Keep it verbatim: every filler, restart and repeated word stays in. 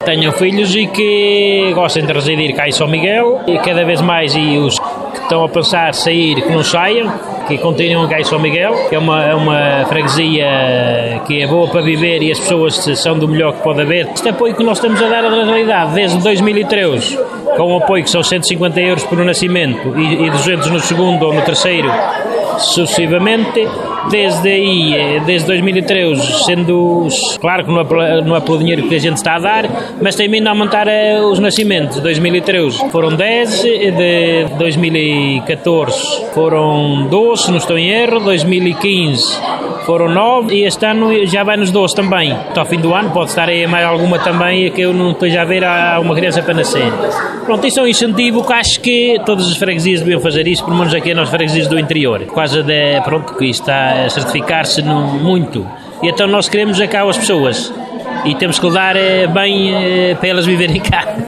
tenham filhos e que gostem de residir cá em São Miguel, e cada vez mais, e os que estão a pensar sair, que não saiam, que continuam cá em São Miguel, que é uma, é uma freguesia que é boa para viver e as pessoas são do melhor que pode haver. Este apoio que nós estamos a dar à realidade desde dois mil e treze, com um apoio que são cento e cinquenta euros por nascimento e, e duzentos no segundo ou no terceiro, sucessivamente. Desde aí, desde dois mil e treze, sendo, claro que não é, não é pelo dinheiro que a gente está a dar, mas tem vindo a aumentar os nascimentos. De dois mil e treze foram dez, de dois mil e catorze foram doze, se não estou em erro, dois mil e quinze foram nove e este ano já vai nos doze também. Até ao fim do ano pode estar aí mais alguma também que eu não esteja a ver, há uma criança para nascer. Pronto, isso é um incentivo que acho que todas as freguesias deviam fazer isso, pelo menos aqui nas freguesias do interior, por causa de, pronto, que isto está a certificar-se muito. E então nós queremos é cá as pessoas e temos que dar bem para elas viverem cá.